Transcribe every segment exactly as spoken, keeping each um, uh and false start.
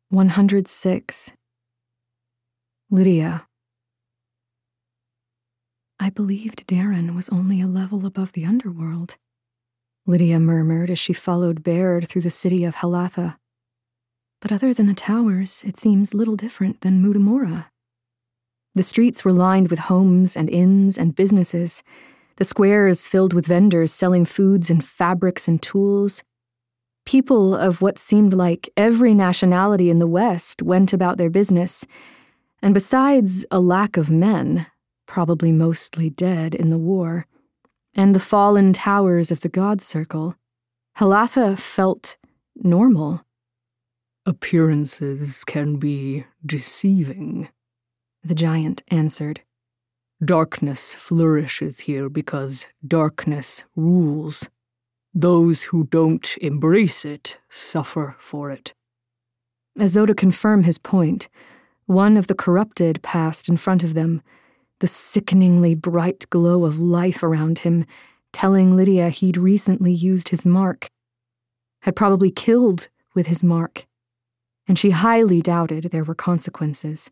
one hundred six. Lydia. I believed Darren was only a level above the underworld, Lydia murmured as she followed Baird through the city of Halatha. But other than the towers, it seems little different than Mutamura. The streets were lined with homes and inns and businesses, the squares filled with vendors selling foods and fabrics and tools. People of what seemed like every nationality in the West went about their business, and besides a lack of men, probably mostly dead in the war, and the fallen towers of the God Circle, Halatha felt normal. Appearances can be deceiving, the giant answered. Darkness flourishes here because darkness rules. Those who don't embrace it suffer for it. As though to confirm his point, one of the corrupted passed in front of them, the sickeningly bright glow of life around him, telling Lydia he'd recently used his mark, had probably killed with his mark, and she highly doubted there were consequences.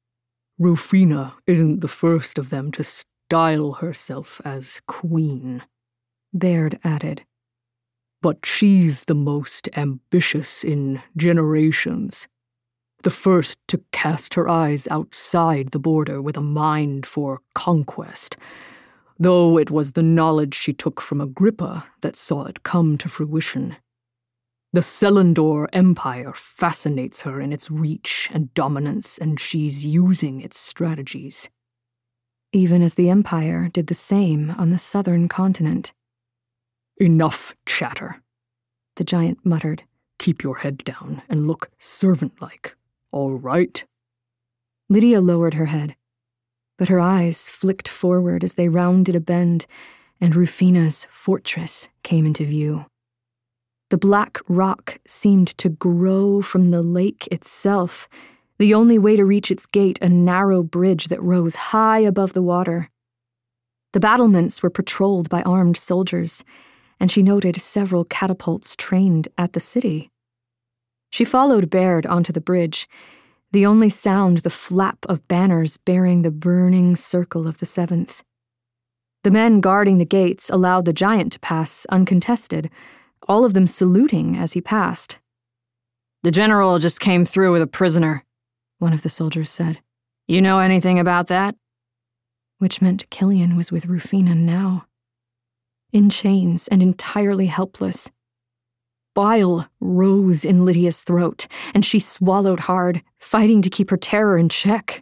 Rufina isn't the first of them to style herself as queen, Baird added. But she's the most ambitious in generations. The first to cast her eyes outside the border with a mind for conquest, though it was the knowledge she took from Agrippa that saw it come to fruition. The Selendor Empire fascinates her in its reach and dominance, and she's using its strategies. Even as the Empire did the same on the southern continent. Enough chatter, the giant muttered. Keep your head down and look servant-like. All right? Lydia lowered her head, but her eyes flicked forward as they rounded a bend, and Rufina's fortress came into view. The black rock seemed to grow from the lake itself, the only way to reach its gate a narrow bridge that rose high above the water. The battlements were patrolled by armed soldiers, and she noted several catapults trained at the city. She followed Baird onto the bridge, the only sound the flap of banners bearing the burning circle of the Seventh. The men guarding the gates allowed the giant to pass uncontested, all of them saluting as he passed. The general just came through with a prisoner, one of the soldiers said. You know anything about that? Which meant Killian was with Rufina now. In chains and entirely helpless. Bile rose in Lydia's throat, and she swallowed hard, fighting to keep her terror in check.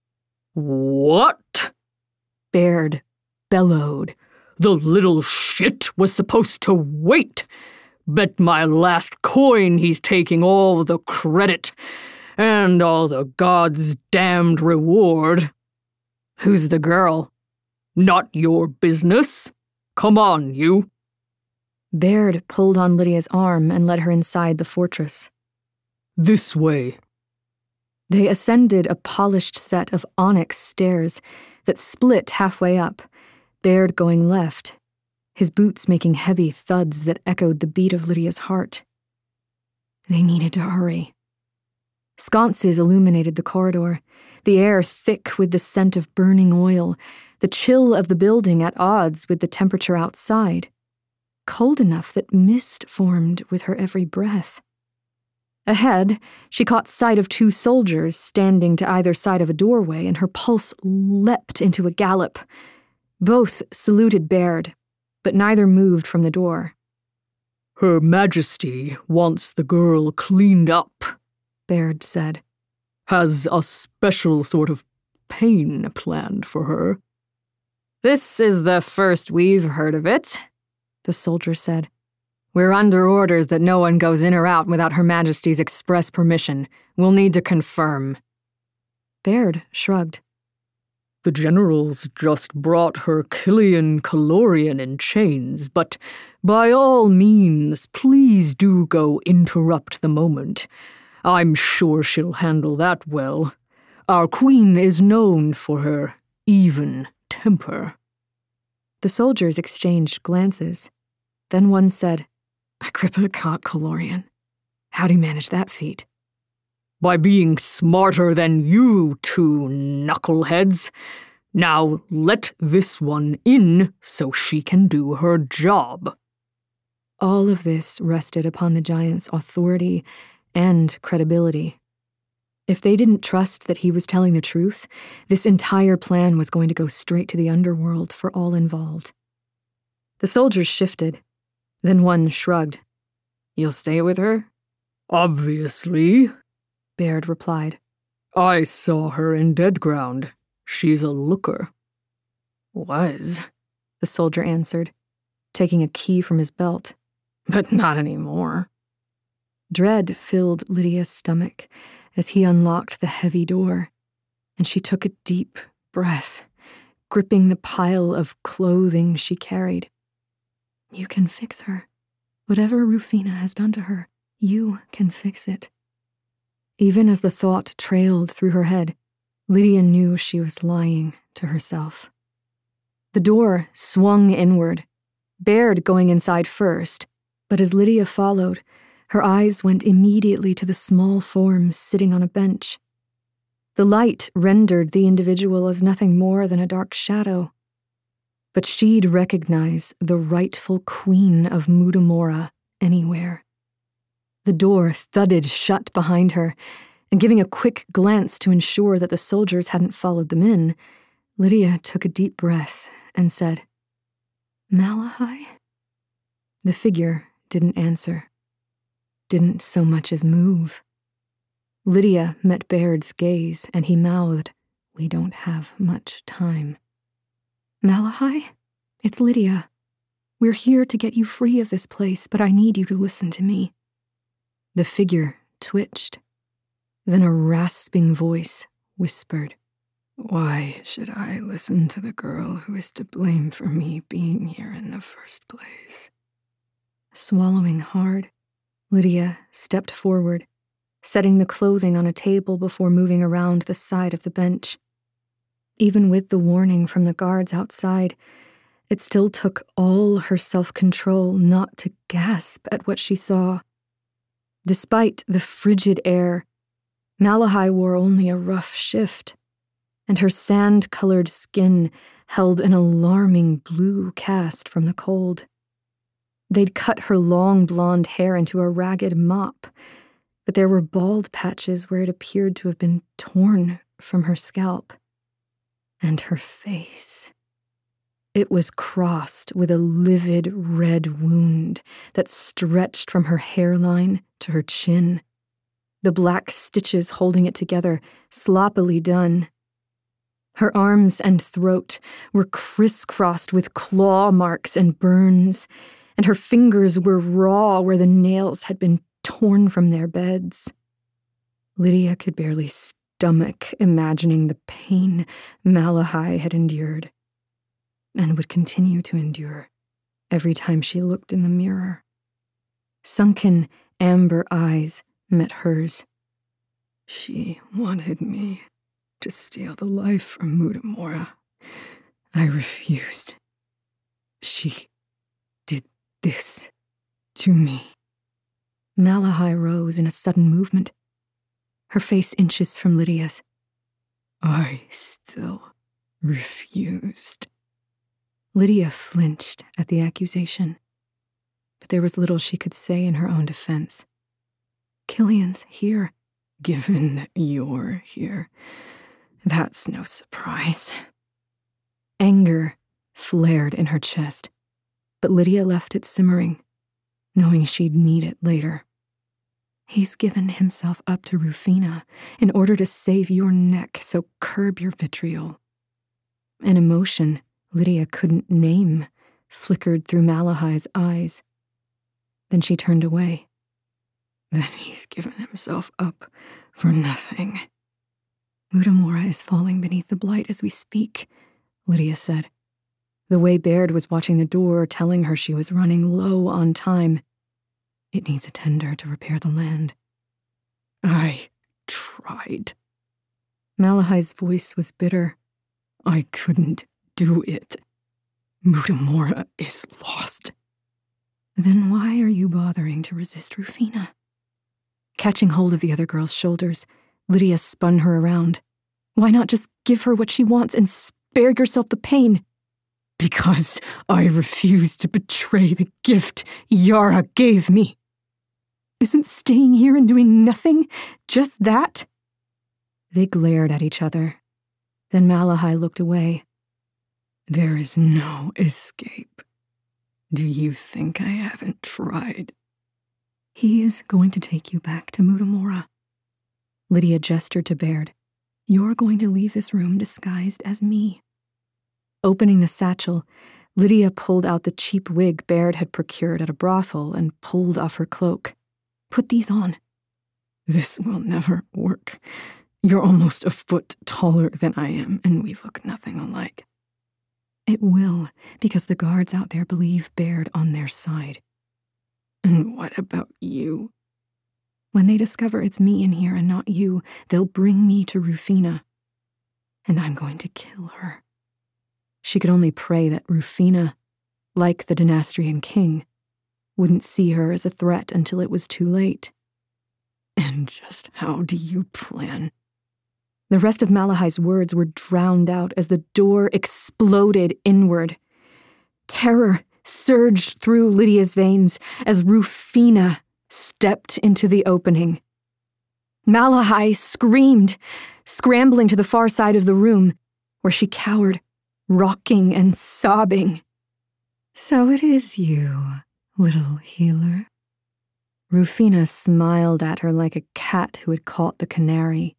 What? Baird bellowed. The little shit was supposed to wait. Bet my last coin he's taking all the credit and all the gods' damned reward. Who's the girl? Not your business. Come on, you. Baird pulled on Lydia's arm and led her inside the fortress. This way. They ascended a polished set of onyx stairs that split halfway up, Baird going left, his boots making heavy thuds that echoed the beat of Lydia's heart. They needed to hurry. Sconces illuminated the corridor, the air thick with the scent of burning oil, the chill of the building at odds with the temperature outside, cold enough that mist formed with her every breath. Ahead, she caught sight of two soldiers standing to either side of a doorway, and her pulse leapt into a gallop. Both saluted Baird, but neither moved from the door. Her Majesty wants the girl cleaned up, Baird said. Has a special sort of pain planned for her. This is the first we've heard of it, the soldier said. We're under orders that no one goes in or out without Her Majesty's express permission. We'll need to confirm. Baird shrugged. The general's just brought her Killian Calorian in chains, but by all means, please do go interrupt the moment. I'm sure she'll handle that well. Our queen is known for her even temper. The soldiers exchanged glances. Then one said, Agrippa caught Calorian. How'd he manage that feat? by being smarter than you two knuckleheads. Now let this one in so she can do her job." All of this rested upon the giant's authority and credibility. If they didn't trust that he was telling the truth, this entire plan was going to go straight to the underworld for all involved. The soldiers shifted. Then one shrugged. "You'll stay with her?" "Obviously," Baird replied. "I saw her in Deadground. She's a looker." "Was," the soldier answered, taking a key from his belt. "But not anymore." Dread filled Lydia's stomach as he unlocked the heavy door, and she took a deep breath, gripping the pile of clothing she carried. "You can fix her. Whatever Rufina has done to her, you can fix it." Even as the thought trailed through her head, Lydia knew she was lying to herself. The door swung inward, Baird going inside first, but as Lydia followed, her eyes went immediately to the small form sitting on a bench. The light rendered the individual as nothing more than a dark shadow. But she'd recognize the rightful queen of Mudamora anywhere. The door thudded shut behind her, and giving a quick glance to ensure that the soldiers hadn't followed them in, Lydia took a deep breath and said, "Malahai?" The figure didn't answer. Didn't so much as move. Lydia met Baird's gaze, and he mouthed, "We don't have much time." "Malahai, it's Lydia. We're here to get you free of this place, but I need you to listen to me." The figure twitched. Then a rasping voice whispered, "Why should I listen to the girl who is to blame for me being here in the first place?" Swallowing hard, Lydia stepped forward, setting the clothing on a table before moving around the side of the bench. Even with the warning from the guards outside, it still took all her self-control not to gasp at what she saw. Despite the frigid air, Malahai wore only a rough shift, and her sand-colored skin held an alarming blue cast from the cold. They'd cut her long blonde hair into a ragged mop, but there were bald patches where it appeared to have been torn from her scalp. And her face. It was crossed with a livid red wound that stretched from her hairline to her chin, the black stitches holding it together, sloppily done. Her arms and throat were crisscrossed with claw marks and burns, and her fingers were raw where the nails had been torn from their beds. Lydia could barely stomach imagining the pain Malahai had endured, and would continue to endure every time she looked in the mirror. Sunken amber eyes met hers. "She wanted me to steal the life from Mudamora. I refused. She did this to me." Malahai rose in a sudden movement, her face inches from Lydia's. "I still refused." Lydia flinched at the accusation, but there was little she could say in her own defense. "Killian's here." "Given that you're here, that's no surprise." Anger flared in her chest, but Lydia left it simmering, knowing she'd need it later. "He's given himself up to Rufina in order to save your neck, so curb your vitriol." An emotion Lydia couldn't name flickered through Malahai's eyes. Then she turned away. "Then he's given himself up for nothing." "Mudamora is falling beneath the blight as we speak," Lydia said. The way Baird was watching the door, telling her she was running low on time. "It needs a tender to repair the land." "I tried." Malahai's voice was bitter. "I couldn't do it. Mudamora is lost." "Then why are you bothering to resist Rufina?" Catching hold of the other girl's shoulders, Lydia spun her around. Why not just give her what she wants and spare yourself the pain? Because I refuse to betray the gift Yara gave me. Isn't staying here and doing nothing just that? They glared at each other. Then Malahai looked away. There is no escape. Do you think I haven't tried? He is going to take you back to Mutamora. Lydia gestured to Baird. You're going to leave this room disguised as me. Opening the satchel, Lydia pulled out the cheap wig Baird had procured at a brothel and pulled off her cloak. Put these on. This will never work. You're almost a foot taller than I am, and we look nothing alike. It will, because the guards out there believe Baird on their side. And what about you? When they discover it's me in here and not you, they'll bring me to Rufina. And I'm going to kill her. She could only pray that Rufina, like the Dynastrian king, wouldn't see her as a threat until it was too late. And just how do you plan? The rest of Malahai's words were drowned out as the door exploded inward. Terror surged through Lydia's veins as Rufina stepped into the opening. Malahai screamed, scrambling to the far side of the room, where she cowered, rocking and sobbing. So it is you, little healer. Rufina smiled at her like a cat who had caught the canary.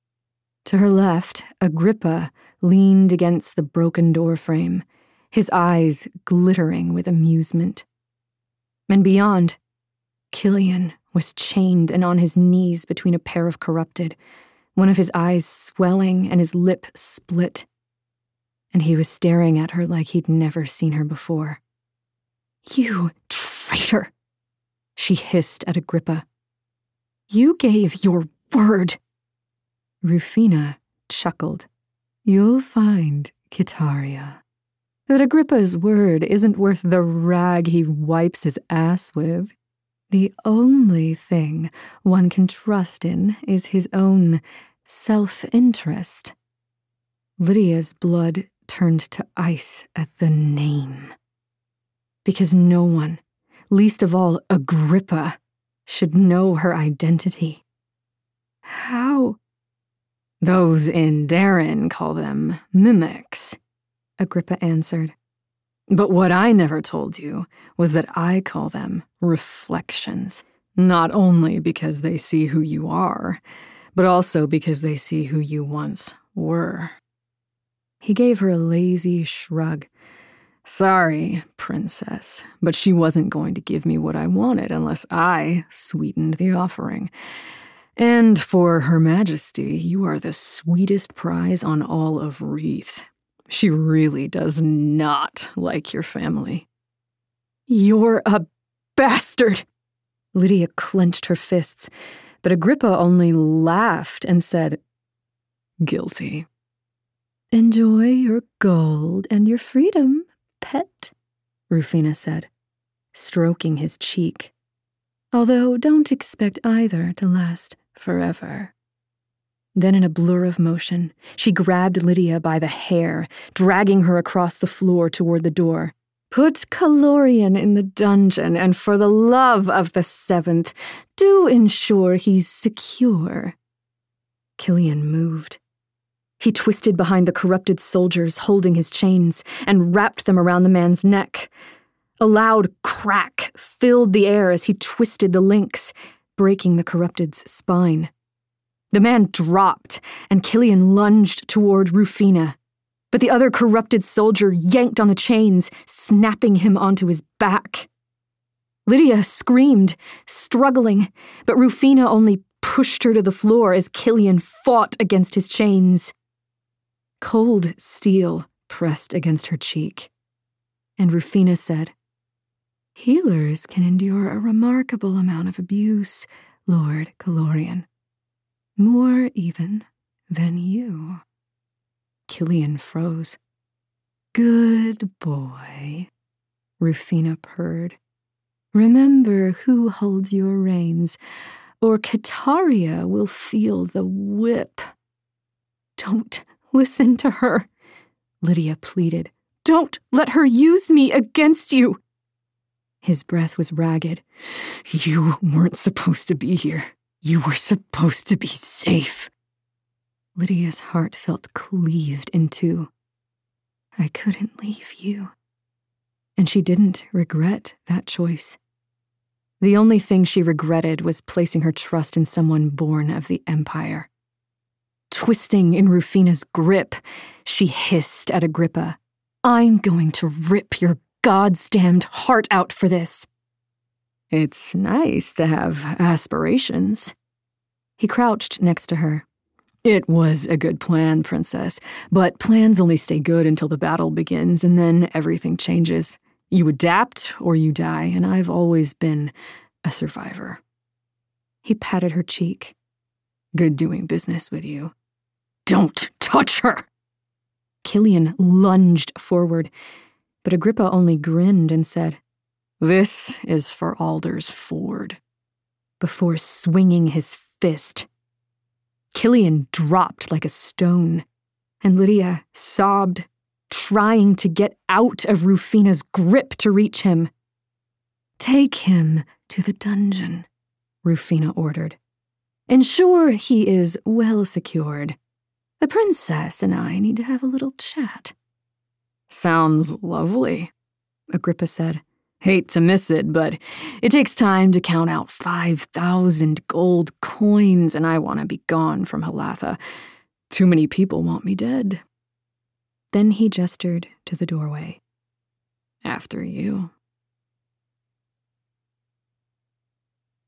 To her left, Agrippa leaned against the broken doorframe, his eyes glittering with amusement. And beyond, Killian was chained and on his knees between a pair of corrupted, one of his eyes swelling and his lip split. And he was staring at her like he'd never seen her before. You traitor! She hissed at Agrippa. You gave your word. Rufina chuckled. You'll find, Kitaria, that Agrippa's word isn't worth the rag he wipes his ass with. The only thing one can trust in is his own self-interest. Lydia's blood turned to ice at the name. Because no one, least of all Agrippa, should know her identity. How? Those in Darren call them mimics, Agrippa answered. But what I never told you was that I call them reflections, not only because they see who you are, but also because they see who you once were. He gave her a lazy shrug. Sorry, princess, but she wasn't going to give me what I wanted unless I sweetened the offering. And for Her Majesty, you are the sweetest prize on all of Wreath. She really does not like your family. You're a bastard! Lydia clenched her fists, but Agrippa only laughed and said, Guilty. Enjoy your gold and your freedom, pet, Rufina said, stroking his cheek. Although don't expect either to last forever. Then in a blur of motion, she grabbed Lydia by the hair, dragging her across the floor toward the door. Put Calorian in the dungeon, and for the love of the seventh, do ensure he's secure. Killian moved. He twisted behind the corrupted soldiers holding his chains and wrapped them around the man's neck. A loud crack filled the air as he twisted the links, breaking the corrupted's spine. The man dropped, and Killian lunged toward Rufina. But the other corrupted soldier yanked on the chains, snapping him onto his back. Lydia screamed, struggling, but Rufina only pushed her to the floor as Killian fought against his chains. Cold steel pressed against her cheek, and Rufina said, Healers can endure a remarkable amount of abuse, Lord Calorian. More even than you. Killian froze. Good boy, Rufina purred. Remember who holds your reins. or Kitaria will feel the whip." "Don't listen to her," Lydia pleaded. "Don't let her use me against you." His breath was ragged. "You weren't supposed to be here. You were supposed to be safe." Lydia's heart felt cleaved in two. "I couldn't leave you." And she didn't regret that choice. The only thing she regretted was placing her trust in someone born of the Empire. Twisting in Rufina's grip, she hissed at Agrippa, "I'm going to rip your goddamned heart out for this." "It's nice to have aspirations." He crouched next to her. "It was a good plan, Princess, but plans only stay good until the battle begins, and then everything changes. You adapt or you die, and I've always been a survivor." He patted her cheek. "Good doing business with you." "Don't touch her!" Killian lunged forward, but Agrippa only grinned and said, "This is for Alder's Ford," before swinging his fist. Killian dropped like a stone, and Lydia sobbed, trying to get out of Rufina's grip to reach him. "Take him to the dungeon," Rufina ordered. "Ensure he is well secured. The princess and I need to have a little chat." "Sounds lovely," Agrippa said. "Hate to miss it, but it takes time to count out five thousand gold coins, and I want to be gone from Halatha. Too many people want me dead." Then he gestured to the doorway. "After you."